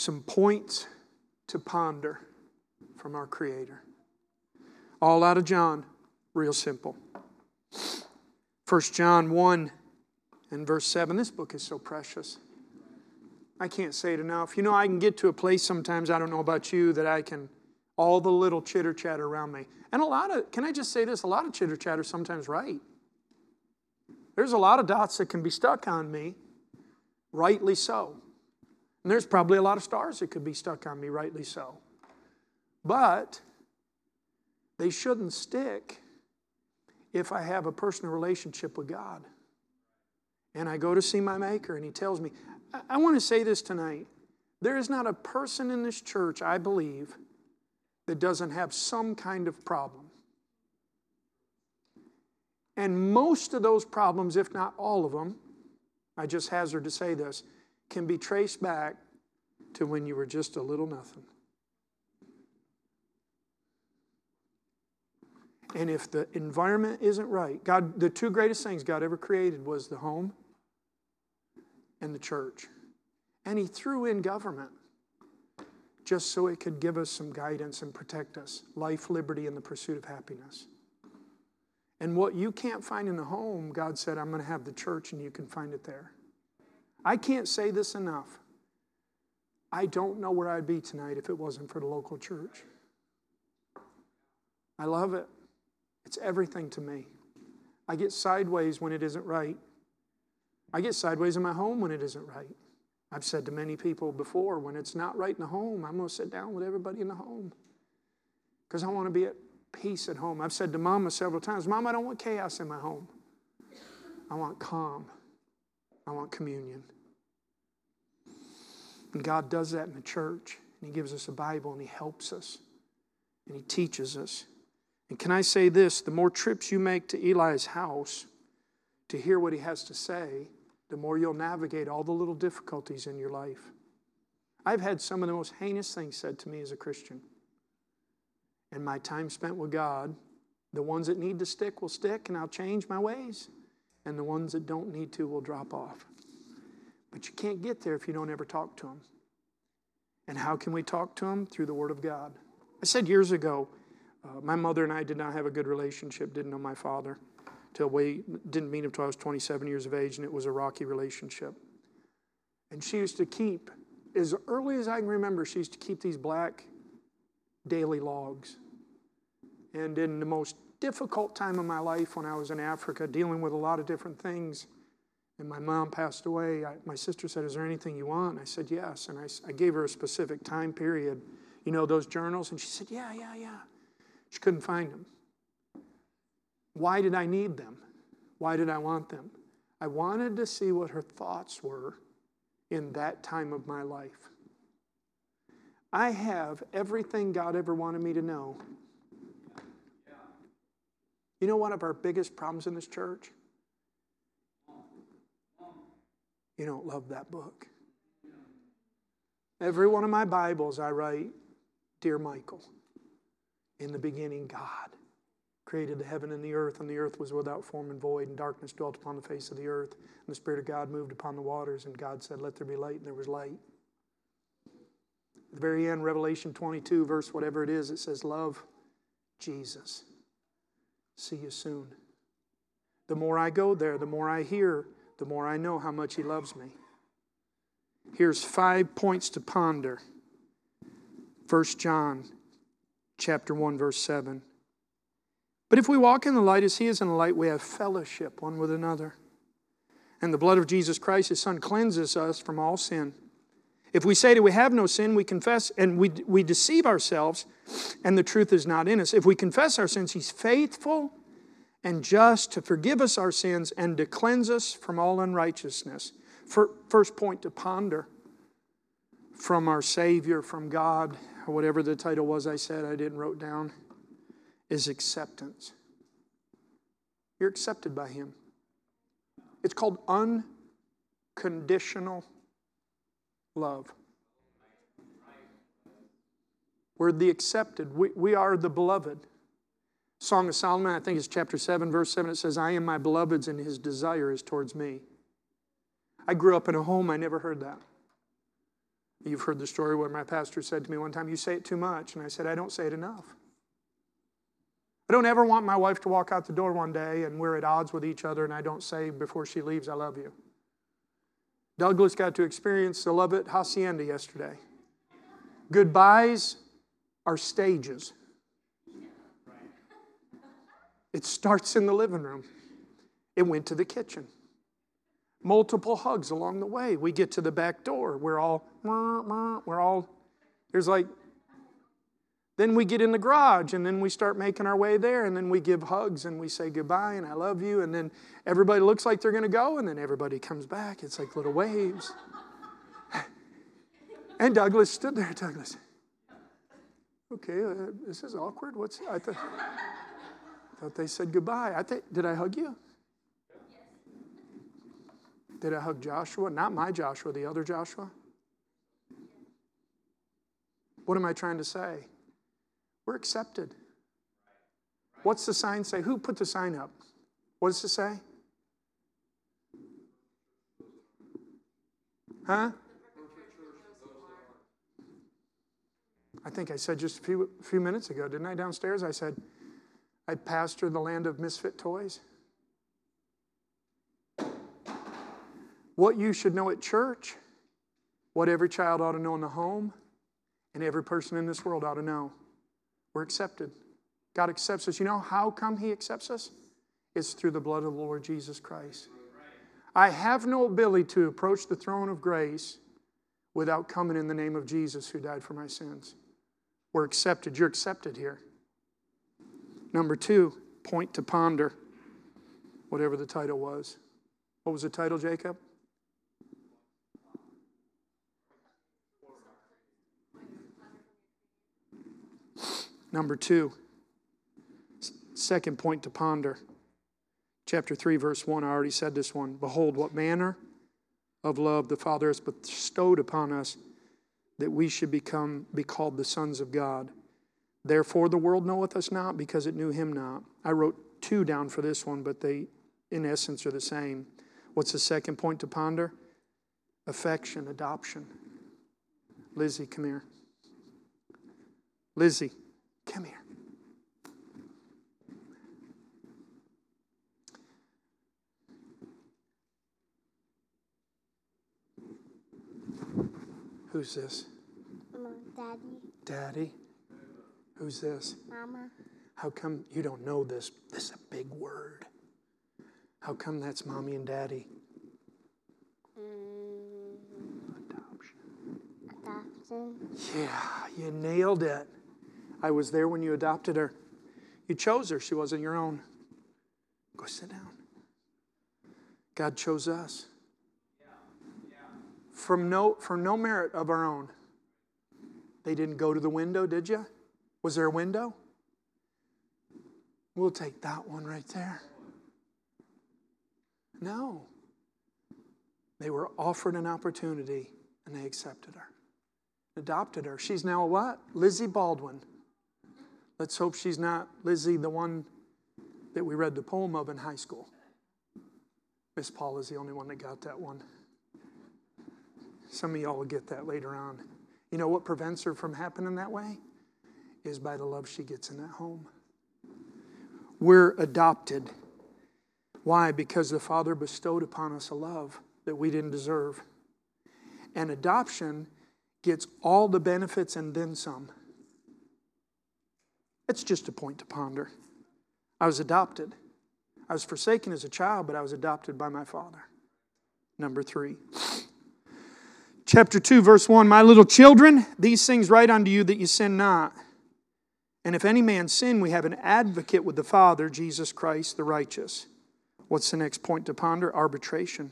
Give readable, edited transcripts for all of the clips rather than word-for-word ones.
some points to ponder from our Creator. All out of John, real simple. 1 John 1 and verse 7. This book is so precious. I can't say it enough. You know, I can get to a place sometimes, I don't know about you, that I can, all the little chitter chatter around me. And can I just say this? A lot of chitter chatter is sometimes right. There's a lot of dots that can be stuck on me, rightly so. And there's probably a lot of stars that could be stuck on me, rightly so. But they shouldn't stick if I have a personal relationship with God. And I go to see my Maker and He tells me, I want to say this tonight. There is not a person in this church, I believe, that doesn't have some kind of problem. And most of those problems, if not all of them, I just hazard to say this, can be traced back to when you were just a little nothing. And if the environment isn't right, God, the two greatest things God ever created was the home and the church. And He threw in government just so it could give us some guidance and protect us. Life, liberty, and the pursuit of happiness. And what you can't find in the home, God said, I'm going to have the church and you can find it there. I can't say this enough. I don't know where I'd be tonight if it wasn't for the local church. I love it. It's everything to me. I get sideways when it isn't right. I get sideways in my home when it isn't right. I've said to many people before, when it's not right in the home, I'm going to sit down with everybody in the home because I want to be at peace at home. I've said to Mama several times, Mom, I don't want chaos in my home. I want calm. I want communion. And God does that in the church. And He gives us a Bible and He helps us. And He teaches us. And can I say this? The more trips you make to Eli's house to hear what he has to say, the more you'll navigate all the little difficulties in your life. I've had some of the most heinous things said to me as a Christian. And my time spent with God, the ones that need to stick will stick, and I'll change my ways. And the ones that don't need to will drop off. But you can't get there if you don't ever talk to Him. And how can we talk to Him? Through the Word of God. I said years ago, my mother and I did not have a good relationship, didn't know my father. Didn't meet him until I was 27 years of age, and it was a rocky relationship. And she used to keep, as early as I can remember, she used to keep these black daily logs. And in the most difficult time of my life when I was in Africa, dealing with a lot of different things, and my mom passed away, my sister said, is there anything you want? And I said, yes. And I gave her a specific time period. You know those journals? And she said, yeah. She couldn't find them. Why did I need them? Why did I want them? I wanted to see what her thoughts were in that time of my life. I have everything God ever wanted me to know. You know one of our biggest problems in this church? You don't love that book. Every one of my Bibles I write, Dear Michael, in the beginning God created the heaven and the earth was without form and void, and darkness dwelt upon the face of the earth, and the Spirit of God moved upon the waters, and God said, let there be light, and there was light. At the very end, Revelation 22, verse whatever it is, it says, love Jesus. See you soon. The more I go there, the more I hear, the more I know how much He loves me. Here's 5 points to ponder. 1 John chapter 1, verse 7. But if we walk in the light as He is in the light, we have fellowship one with another. And the blood of Jesus Christ, His Son, cleanses us from all sin. If we say that we have no sin, we confess and we deceive ourselves, and the truth is not in us. If we confess our sins, He's faithful and just to forgive us our sins and to cleanse us from all unrighteousness. First point to ponder from our Savior, from God, or whatever the title was I said, I didn't wrote down, is acceptance. You're accepted by Him. It's called unconditional love. We're the accepted. We are the beloved. Song of Solomon, I think it's chapter 7, verse 7. It says, I am my beloved's and His desire is towards me. I grew up in a home, I never heard that. You've heard the story where my pastor said to me one time, "You say it too much." And I said, "I don't say it enough." I don't ever want my wife to walk out the door one day and we're at odds with each other and I don't say before she leaves, "I love you." Douglas got to experience the love at Hacienda yesterday. Goodbyes are stages. It starts in the living room. It went to the kitchen. Multiple hugs along the way. We get to the back door. We're all, there's like, then we get in the garage and then we start making our way there and then we give hugs and we say goodbye and "I love you," and then everybody looks like they're going to go and then everybody comes back. It's like little waves. And Douglas stood there. Douglas, "Okay, this is awkward. I thought they said goodbye. Did I hug you? Did I hug Joshua? Not my Joshua, the other Joshua." What am I trying to say? We're accepted. What's the sign say? Who put the sign up? What does it say? Huh? I think I said just a few minutes ago, didn't I, downstairs? I said, I pastor the land of misfit toys. What you should know at church, what every child ought to know in the home, and every person in this world ought to know. We're accepted. God accepts us. You know how come He accepts us? It's through the blood of the Lord Jesus Christ. I have no ability to approach the throne of grace without coming in the name of Jesus who died for my sins. We're accepted. You're accepted here. Number 2, point to ponder. Whatever the title was. What was the title, Jacob? Number 2, second point to ponder. Chapter 3, verse 1, I already said this one. "Behold, what manner of love the Father has bestowed upon us, that we should be called the sons of God. Therefore the world knoweth us not, because it knew Him not." I wrote 2 down for this one, but they, in essence, are the same. What's the second point to ponder? Affection, adoption. Lizzie, come here. Lizzie, come here. Who's this? Daddy. Daddy? Who's this? Mama. How come you don't know this? This is a big word. How come that's Mommy and Daddy? Adoption. Yeah, you nailed it. I was there when you adopted her. You chose her. She wasn't your own. Go sit down. God chose us. For no merit of our own. They didn't go to the window, did you? Was there a window? We'll take that one right there. No. They were offered an opportunity and they accepted her. Adopted her. She's now a what? Lizzie Baldwin. Let's hope she's not Lizzie, the one that we read the poem of in high school. Miss Paul is the only one that got that one. Some of y'all will get that later on. You know what prevents her from happening that way? Is by the love she gets in that home. We're adopted. Why? Because the Father bestowed upon us a love that we didn't deserve. And adoption gets all the benefits and then some. It's just a point to ponder. I was adopted. I was forsaken as a child, but I was adopted by my Father. Number 3. Chapter 2, verse 1, "My little children, these things write unto you that you sin not. And if any man sin, we have an advocate with the Father, Jesus Christ the righteous." What's the next point to ponder? Arbitration.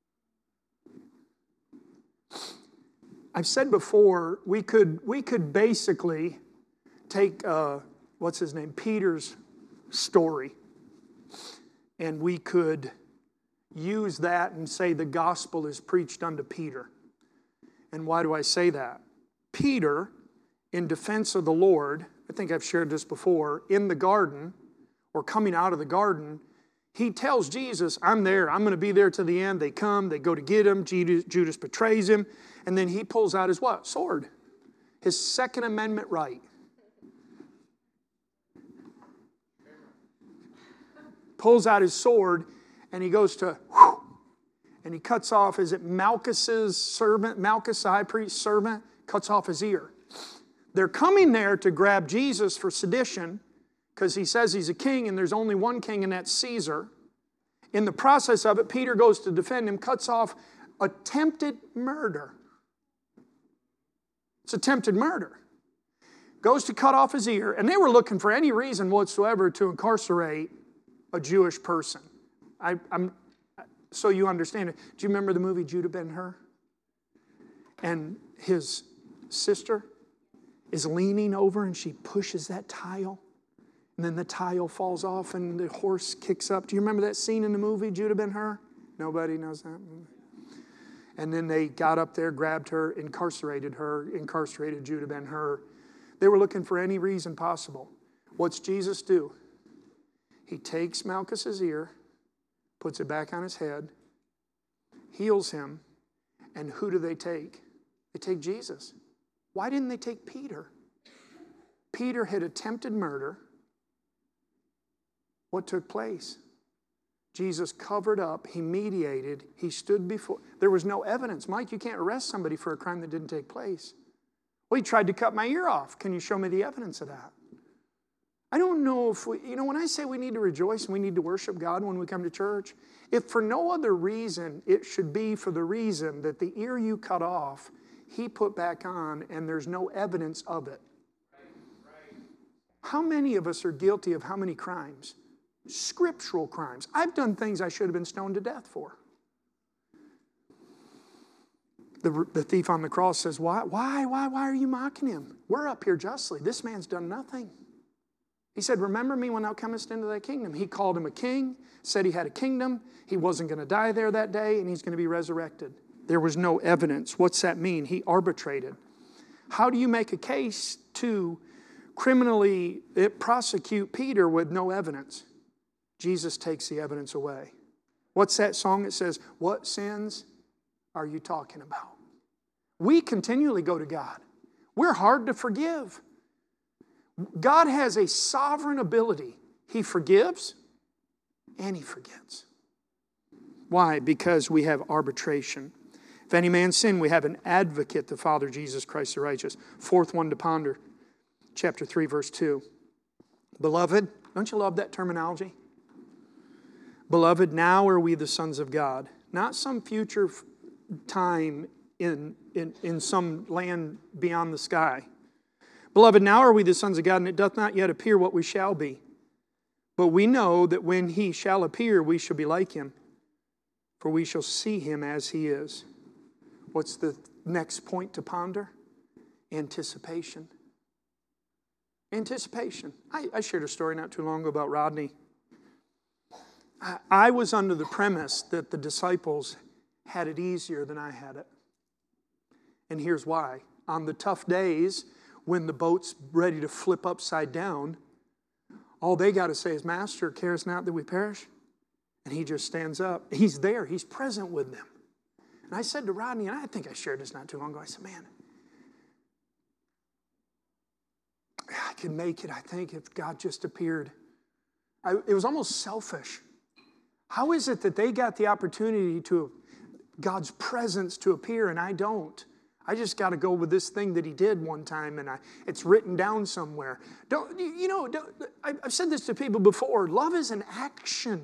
I've said before, we could basically take, Peter's story, and we could use that and say the gospel is preached unto Peter. And why do I say that? Peter, in defense of the Lord, I think I've shared this before, in the garden, or coming out of the garden, He tells Jesus, I'm there. I'm going to be there to the end. They come. They go to get him. Judas betrays him. And then he pulls out his what? Sword. His Second Amendment right. Pulls out his sword and he goes to, and he cuts off, is it Malchus's servant, Malchus, the high priest's servant, cuts off his ear. They're coming there to grab Jesus for sedition because he says he's a king and there's only one king and that's Caesar. In the process of it, Peter goes to defend him, cuts off attempted murder. It's attempted murder. Goes to cut off his ear, and they were looking for any reason whatsoever to incarcerate a Jewish person. So you understand it. Do you remember the movie Judah Ben-Hur? And his sister is leaning over and she pushes that tile. And then the tile falls off and the horse kicks up. Do you remember that scene in the movie Judah Ben-Hur? Nobody knows that movie. And then they got up there, grabbed her, incarcerated Judah Ben-Hur. They were looking for any reason possible. What's Jesus do? He takes Malchus's ear, puts it back on his head, heals him, and who do they take? They take Jesus. Why didn't they take Peter? Peter had attempted murder. What took place? Jesus covered up, he mediated, he stood before. There was no evidence. Mike, you can't arrest somebody for a crime that didn't take place. Well, he tried to cut my ear off. Can you show me the evidence of that? I don't know if when I say we need to rejoice and we need to worship God when we come to church, if for no other reason, it should be for the reason that the ear you cut off, he put back on and there's no evidence of it. How many of us are guilty of how many crimes? Scriptural crimes. I've done things I should have been stoned to death for. The thief on the cross says, why are you mocking him? We're up here justly. This man's done nothing. He said, remember me when thou comest into thy kingdom. He called him a king, said he had a kingdom. He wasn't going to die there that day, and he's going to be resurrected. There was no evidence. What's that mean? He arbitrated. How do you make a case to criminally prosecute Peter with no evidence? Jesus takes the evidence away. What's that song that says, what sins are you talking about? We continually go to God. We're hard to forgive. God has a sovereign ability. He forgives and he forgets. Why? Because we have arbitration. If any man sin, we have an advocate, the Father, Jesus Christ the righteous. Fourth one to ponder, chapter 3, verse 2. Beloved, don't you love that terminology? Beloved, now are we the sons of God. Not some future time in some land beyond the sky. Beloved, now are we the sons of God, and it doth not yet appear what we shall be. But we know that when he shall appear, we shall be like him, for we shall see him as he is. What's the next point to ponder? Anticipation. Anticipation. I shared a story not too long ago about Rodney. I was under the premise that the disciples had it easier than I had it. And here's why. On the tough days, when the boat's ready to flip upside down, all they got to say is, Master, carest not that we perish? And he just stands up. He's there. He's present with them. And I said to Rodney, and I think I shared this not too long ago, I said, man, I could make it, I think, if God just appeared. It was almost selfish. How is it that they got the opportunity to God's presence to appear and I don't? I just got to go with this thing that he did one time and it's written down somewhere. I've said this to people before. Love is an action.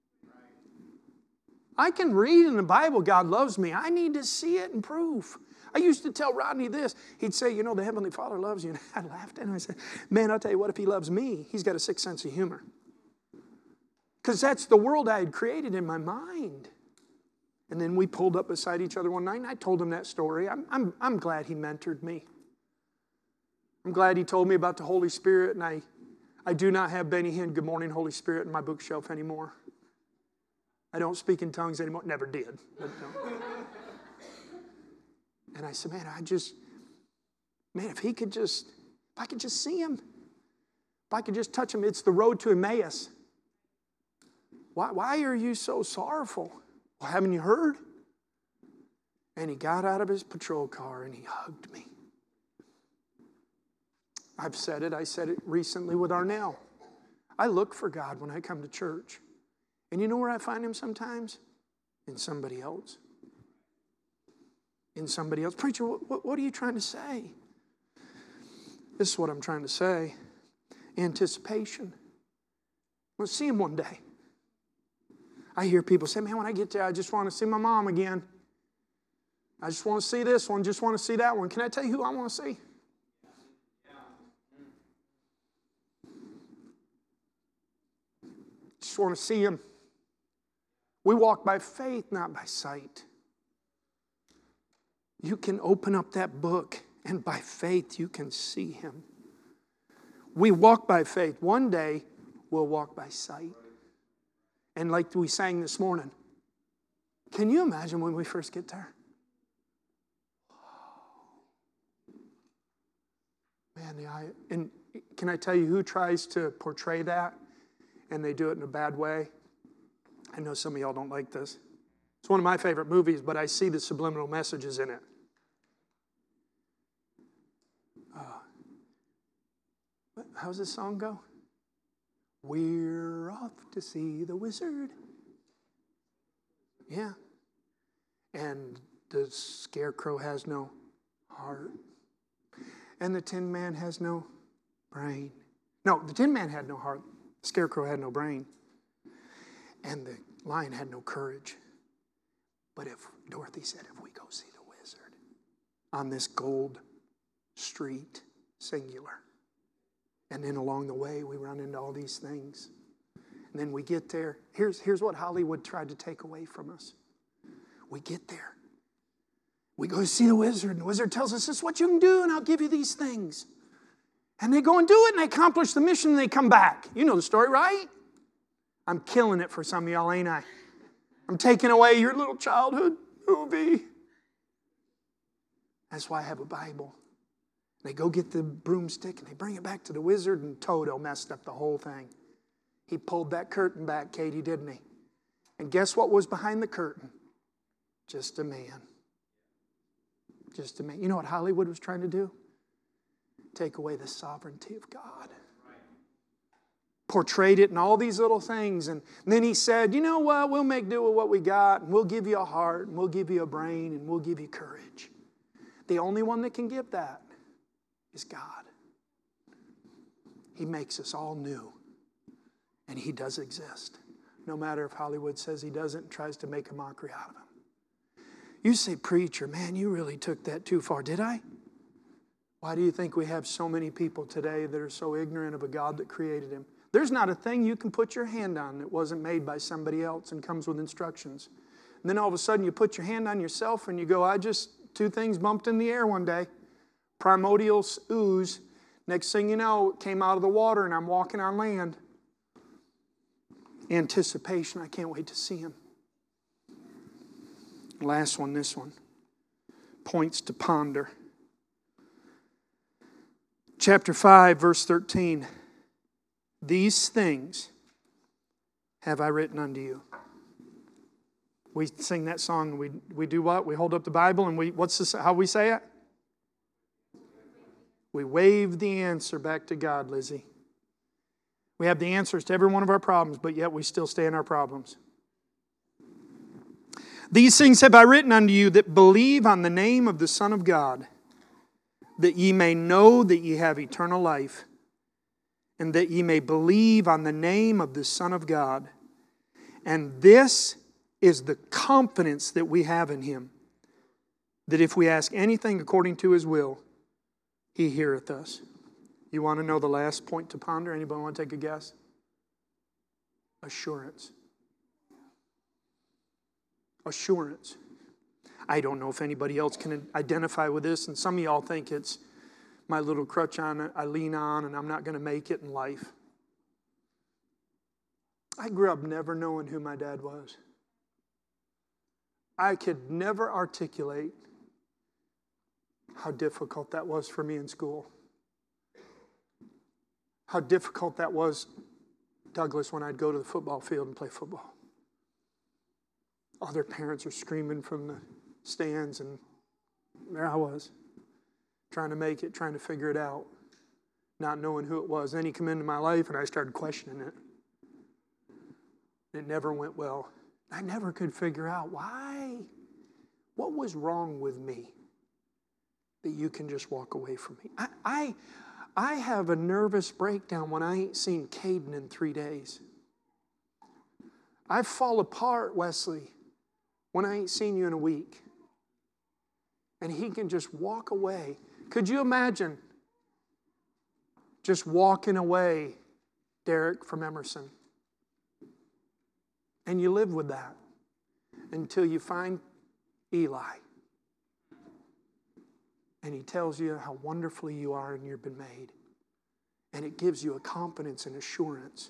I can read in the Bible God loves me. I need to see it and prove. I used to tell Rodney this. He'd say, the Heavenly Father loves you. And I laughed and I said, man, I'll tell you what, if he loves me, he's got a sixth sense of humor. Because that's the world I had created in my mind. And then we pulled up beside each other one night, and I told him that story. I'm glad he mentored me. I'm glad he told me about the Holy Spirit, and I do not have Benny Hinn, Good Morning, Holy Spirit, in my bookshelf anymore. I don't speak in tongues anymore. Never did. But no. And I said, if I could just see him, if I could just touch him, it's the road to Emmaus. Why are you so sorrowful? Well, haven't you heard? And he got out of his patrol car and he hugged me. I've said it. I said it recently with Arnell. I look for God when I come to church. And you know where I find him sometimes? In somebody else. In somebody else. Preacher, what are you trying to say? This is what I'm trying to say. Anticipation. We'll see him one day. I hear people say, man, when I get there, I just want to see my mom again. I just want to see this one, just want to see that one. Can I tell you who I want to see? Just want to see him. We walk by faith, not by sight. You can open up that book, and by faith you can see him. We walk by faith. One day, we'll walk by sight. And like we sang this morning, can you imagine when we first get there? Man, and can I tell you who tries to portray that and they do it in a bad way? I know some of y'all don't like this. It's one of my favorite movies, but I see the subliminal messages in it. How's this song go? We're off to see the wizard. Yeah. And the scarecrow has no heart. And the Tin Man has no brain. No, the Tin Man had no heart. The scarecrow had no brain. And the lion had no courage. But Dorothy said, if we go see the wizard on this gold street, singular. And then along the way, we run into all these things. And then we get there. Here's what Hollywood tried to take away from us. We get there. We go to see the wizard, and the wizard tells us, this is what you can do, and I'll give you these things. And they go and do it, and they accomplish the mission, and they come back. You know the story, right? I'm killing it for some of y'all, ain't I? I'm taking away your little childhood movie. That's why I have a Bible. They go get the broomstick, and they bring it back to the wizard, and Toto messed up the whole thing. He pulled that curtain back, Katie, didn't he? And guess what was behind the curtain? Just a man. Just a man. You know what Hollywood was trying to do? Take away the sovereignty of God. Portrayed it in all these little things. And then he said, you know what? We'll make do with what we got. And we'll give you a heart. And we'll give you a brain. And we'll give you courage. The only one that can give that is God. He makes us all new. And he does exist. No matter if Hollywood says he doesn't and tries to make a mockery out of him. You say, preacher, man, you really took that too far. Did I? Why do you think we have so many people today that are so ignorant of a God that created him? There's not a thing you can put your hand on that wasn't made by somebody else and comes with instructions. And then all of a sudden you put your hand on yourself and you go, two things bumped in the air one day. Primordial ooze. Next thing you know, it came out of the water and I'm walking on land. Anticipation, I can't wait to see him. Last one, this one. Points to ponder. Chapter 5, verse 13. These things have I written unto you. We sing that song. We do what? We hold up the Bible and how we say it? We wave the answer back to God, Lizzie. We have the answers to every one of our problems, but yet we still stay in our problems. These things have I written unto you that believe on the name of the Son of God, that ye may know that ye have eternal life, and that ye may believe on the name of the Son of God. And this is the confidence that we have in him, that if we ask anything according to his will, he heareth us. You want to know the last point to ponder? Anybody want to take a guess? Assurance. Assurance. I don't know if anybody else can identify with this, and some of y'all think it's my little crutch I lean on and I'm not going to make it in life. I grew up never knowing who my dad was. I could never articulate how difficult that was for me in school. How difficult that was Douglas, when I'd go to the football field and play football, all their parents are screaming from the stands, and there I was, trying to make it, trying to figure it out, not knowing who it was. Then he came into my life, and I started questioning it. It never went well. I never could figure out why. What was wrong with me that you can just walk away from me? I have a nervous breakdown when I ain't seen Caden in 3 days. I fall apart, Wesley, when I ain't seen you in a week. And he can just walk away. Could you imagine just walking away, Derek, from Emerson? And you live with that until you find Eli. And he tells you how wonderfully you are and you've been made. And it gives you a confidence and assurance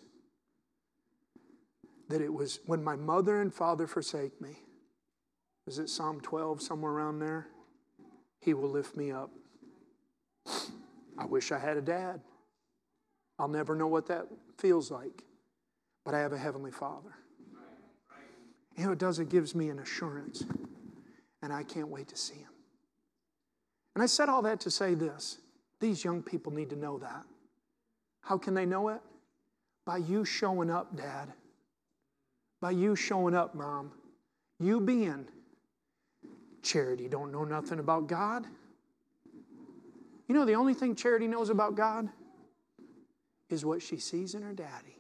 that it was when my mother and father forsake me. Is it Psalm 12, somewhere around there? He will lift me up. I wish I had a dad. I'll never know what that feels like. But I have a heavenly Father. You know, it does, it gives me an assurance. And I can't wait to see him. And I said all that to say this. These young people need to know that. How can they know it? By you showing up, Dad. By you showing up, Mom. You being Charity don't know nothing about God. You know, the only thing Charity knows about God is what she sees in her daddy.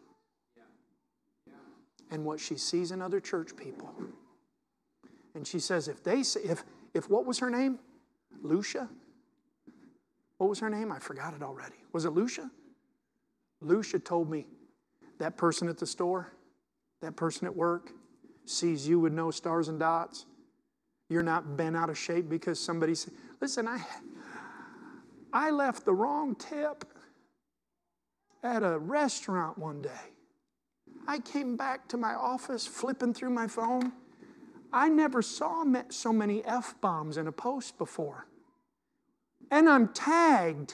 And what she sees in other church people. And she says, if what was her name? Lucia? What was her name? I forgot it already. Was it Lucia? Lucia told me that person at the store, that person at work, sees you with no stars and dots. You're not bent out of shape because somebody said, listen, I left the wrong tip at a restaurant one day. I came back to my office flipping through my phone. I never saw so many F-bombs in a post before. And I'm tagged.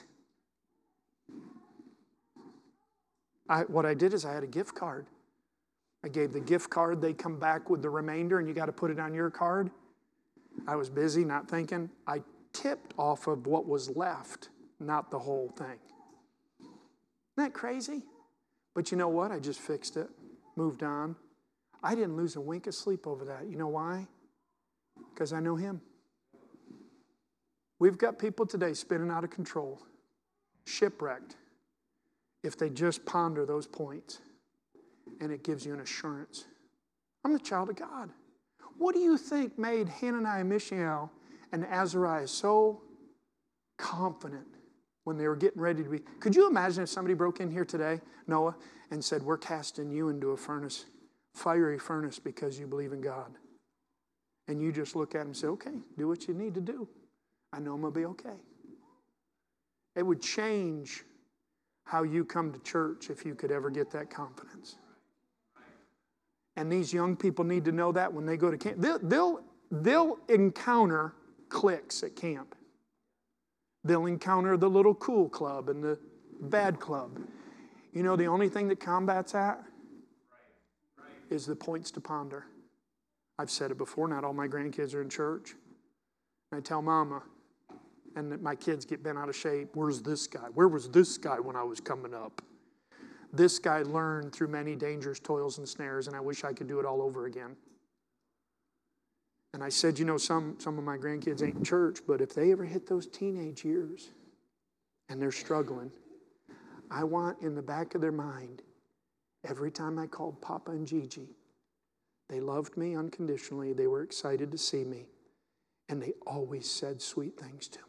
What I did is I had a gift card. I gave the gift card. They come back with the remainder, and you got to put it on your card. I was busy, not thinking. I tipped off of what was left, not the whole thing. Isn't that crazy? But you know what? I just fixed it, moved on. I didn't lose a wink of sleep over that. You know why? Because I know him. We've got people today spinning out of control, shipwrecked, if they just ponder those points. And it gives you an assurance. I'm the child of God. What do you think made Hananiah, Mishael, and Azariah so confident when they were getting ready to be? Could you imagine if somebody broke in here today, Noah, and said, we're casting you into a furnace, fiery furnace, because you believe in God. And you just look at him and say, okay, do what you need to do. I know I'm going to be okay. It would change how you come to church if you could ever get that confidence. And these young people need to know that when they go to camp. They'll encounter cliques at camp. They'll encounter the little cool club and the bad club. You know, the only thing that combats that is the points to ponder. I've said it before, not all my grandkids are in church. And I tell Mama, and my kids get bent out of shape, where's this guy? Where was this guy when I was coming up? This guy learned through many dangers, toils, and snares, and I wish I could do it all over again. And I said, you know, some of my grandkids ain't in church, but if they ever hit those teenage years and they're struggling, I want in the back of their mind, every time I called Papa and Gigi, they loved me unconditionally, they were excited to see me, and they always said sweet things to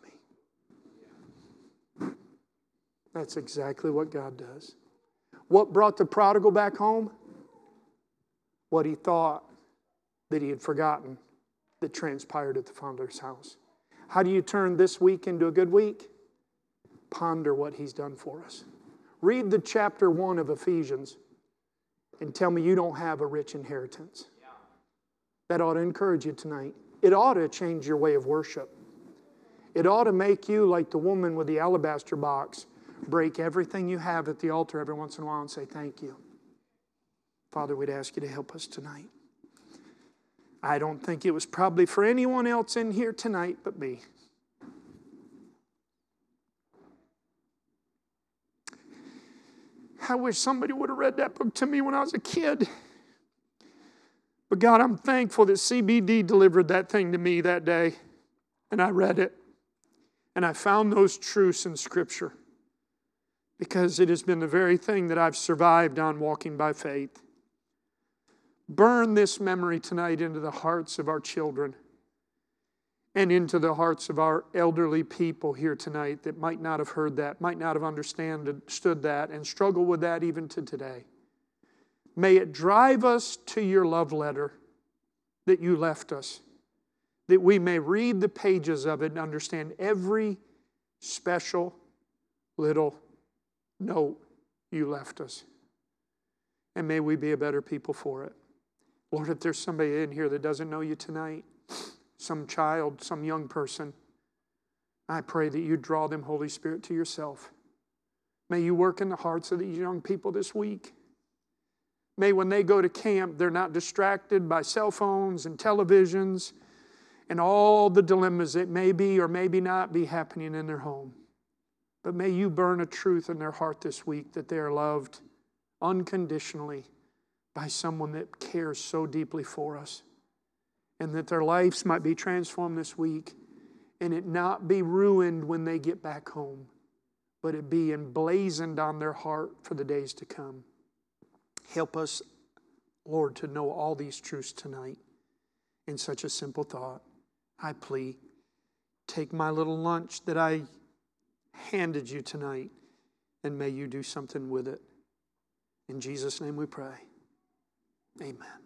me. That's exactly what God does. What brought the prodigal back home? What he thought that he had forgotten that transpired at the Father's house. How do you turn this week into a good week? Ponder what he's done for us. Read the chapter 1 of Ephesians and tell me you don't have a rich inheritance. That ought to encourage you tonight. It ought to change your way of worship. It ought to make you like the woman with the alabaster box. Break everything you have at the altar every once in a while and say thank you. Father, we'd ask you to help us tonight. I don't think it was probably for anyone else in here tonight but me. I wish somebody would have read that book to me when I was a kid. But God, I'm thankful that CBD delivered that thing to me that day. And I read it. And I found those truths in Scripture. Because it has been the very thing that I've survived on walking by faith. Burn this memory tonight into the hearts of our children. And into the hearts of our elderly people here tonight that might not have heard that, might not have understood that, and struggle with that even to today. May it drive us to your love letter that you left us, that we may read the pages of it and understand every special little note you left us. And may we be a better people for it. Lord, if there's somebody in here that doesn't know you tonight, some child, some young person, I pray that you draw them, Holy Spirit, to yourself. May you work in the hearts of these young people this week. May when they go to camp, they're not distracted by cell phones and televisions and all the dilemmas that may be or maybe not be happening in their home. But may you burn a truth in their heart this week that they are loved unconditionally by someone that cares so deeply for us. And that their lives might be transformed this week and it not be ruined when they get back home, but it be emblazoned on their heart for the days to come. Help us, Lord, to know all these truths tonight in such a simple thought. I plead, take my little lunch that I handed you tonight and may you do something with it. In Jesus' name we pray. Amen.